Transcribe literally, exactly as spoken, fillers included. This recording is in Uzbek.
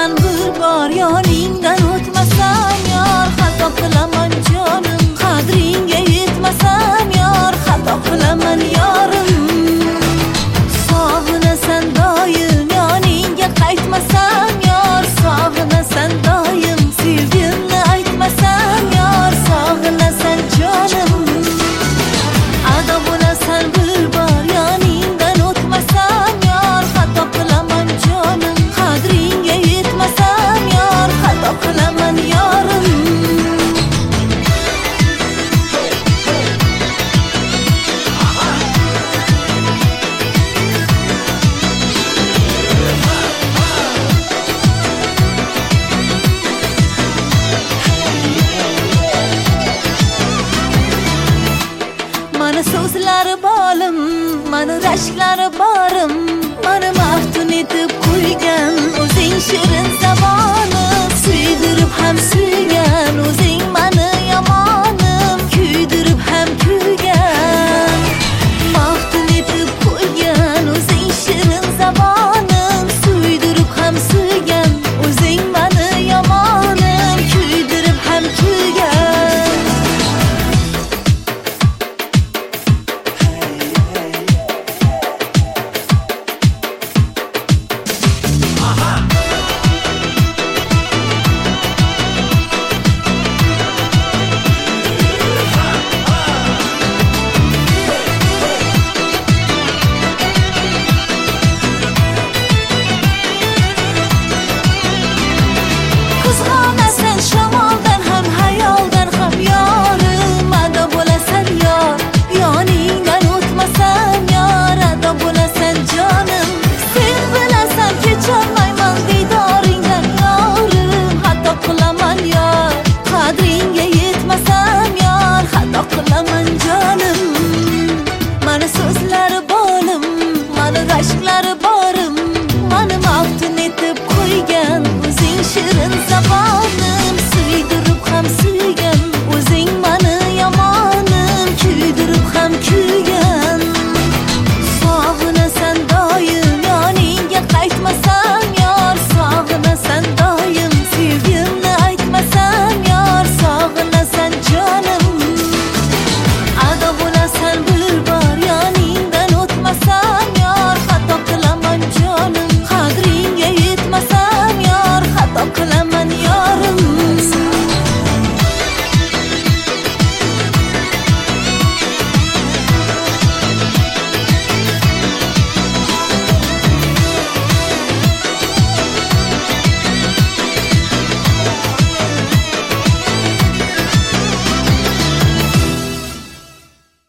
sen bir bor yoningdan o'tmasam yor, xato qilaman jonim, qadringga yetmasam yor, xato qilaman yorim. Sog'inasan doim yoningga qaytmasam yor, sog'inasan doim sevgimni aytmasam yor, sog'inasan jonim. Ado bo'lasan bir bor yoningdan o'tmasam yor, xato qilaman jonim, qadringga yetmasam yor, xato qilaman yorim. Mana so'zlari bolim, mana rashklari borim, mana maftun etib qo'ygan o'zing shirin zabon.